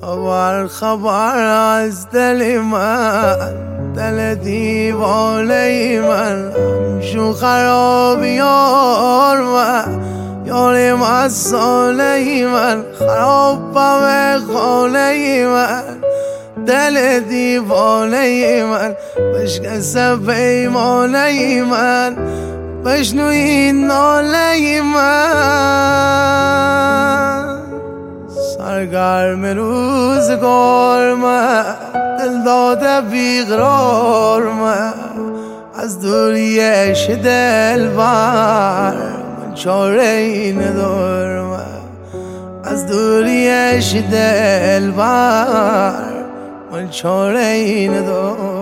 خبر خبر از دل من، دل دیوانه من، همچون خرابی یار من، یار مستانه من، خرابم خانه من، دل دیوانه من، بشکسته پیمانه من، بشنو این ناله من. سرگرم روزگار من، دل داده بیقرار من، از دوری عشق دلبر من چاره ای ندارم، از دوری عشق دلبر من چاره ای ندارم.